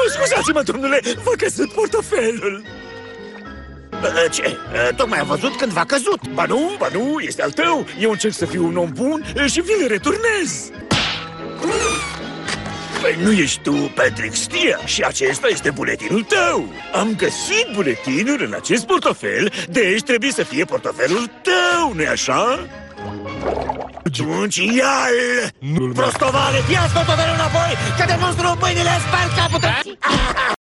Scuzați-mă, domnule, v-a căzut portofelul. Ce? Tocmai am văzut când v-a căzut. Ba nu, este al tău. Eu încerc să fiu un om bun și vi-l returnez. Păi nu ești tu, Patrick Steer, și acesta este buletinul tău. Am găsit buletinul în acest portofel, deci trebuie să fie portofelul tău, nu-i așa? Atunci ia-l! Prostovale, ia-ți portofelul înapoi, că de monstru în pâinile spart capul tău!